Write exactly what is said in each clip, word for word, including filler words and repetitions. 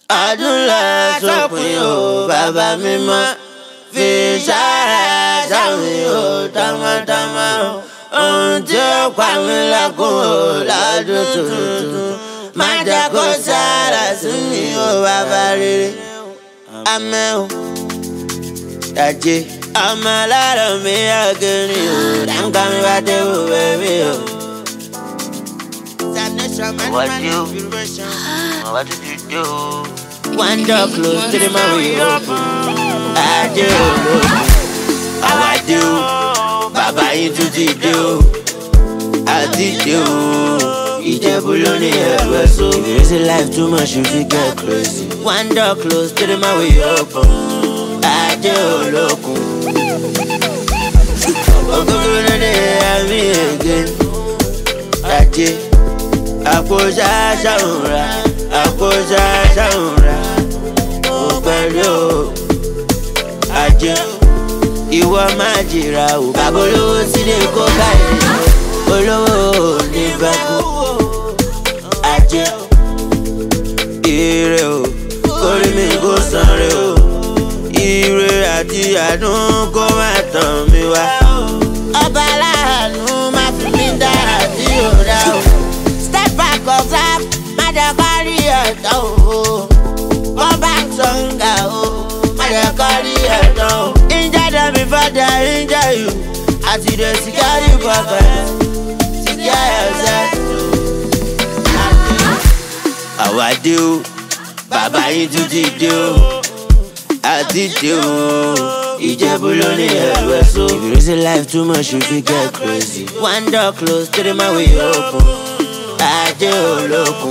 Adúlá sópin o, bàbá mímọ́. Fi sára sáwìn o, tamatama o. Ohun tí ó pa mí lẹ́kún o, lọ́dún tuntun. Má jẹ́ kó sára sí mi o, bàbá rere. Àmín o. Ajé ọmọ aláàrọ̀ mi ọ̀gẹ́rin o. Dáńkà mi bá dé wò bẹ́bí o. What you? What did you do? One door close to the man we open. I do. How I do. Baba into the do. I did do. Ìjẹ̀bú ló ní ẹ̀rọ so. If you raise life too much, you fit get crazy. One door close to the man we open. I do olókun. Ògógó ló dé àmì again. Ajé. Àpòjá ṣàwùrà. Àpòjá ṣàwùrà. Ó pẹ̀lú Ajé. Ìwọ máa jìra o. Bàbá olówó tí lè kó báyìí. Olówó ní bẹ́kú. Ajé. Ire o. Kórìí mi kó sanre o. Ire àti àánú kó má tàn mí wá. Ọba aláàánú má fi mí dá àti òdà o. Step back or clap, má jẹ́ kó rí ẹ̀tọ́ o. Go back stronger o, má jẹ́ kó rí ẹ̀tọ́ o. Injure them before they injure you. Àti the security pocket, secure yourself. Àwa dé o, bàbá yín tún ti dé o. Àti dé o, Ìjẹ̀bú ló ní ẹ̀rọ so. If you raise life too much, you fit get crazy. One door close to the man we open. Ajé olókun.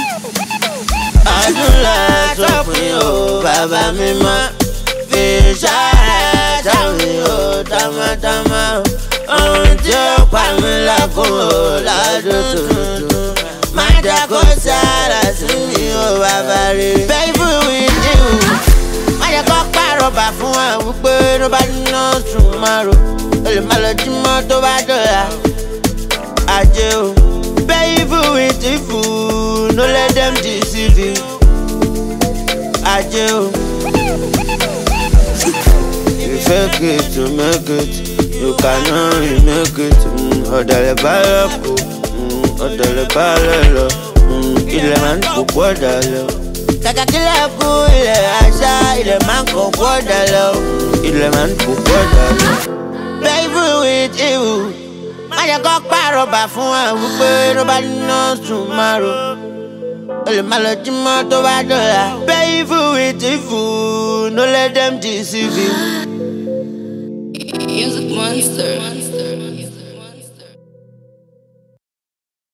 Adúlá sópin o, bàbá mímọ́. Fi sára sáwìn o, tamatama o. Ohun tí ó pa mí lẹ́kún o, lọ́dún tuntun. Má jẹ́ kó sára sí mi o, bàbá rere. Faithful with you. Má jẹ́ kó pàrọ̀bà fún wa wípé ló bá níná sùn máa ro. O lè má lọ jí mọ́ tó bá dọ̀la. Ajé o. Faithful with you, no let them deceive you. Ajé o. You fake it to make it, you cannot remake it. Ọ̀dàlẹ̀ balẹ̀ kù, ọ̀dàlẹ̀ balẹ̀ lọ. Ilẹ̀ máa ń kó gbọ́dọ̀ lọ. Kàkà kílẹ̀ kú ilẹ̀ àṣà, ilẹ̀ máa ń kó gbọ́dọ̀ lọ. Ilẹ̀ máa ń kó gbọ́dọ̀ lọ. Faithful with you. Má jẹ́ kó pàrọ̀bà fún wa wípé ló bá níná sùn máa ro. O lè má lọ jí mọ́ tó bá dọ̀la. Faithful with you, no let them deceive you.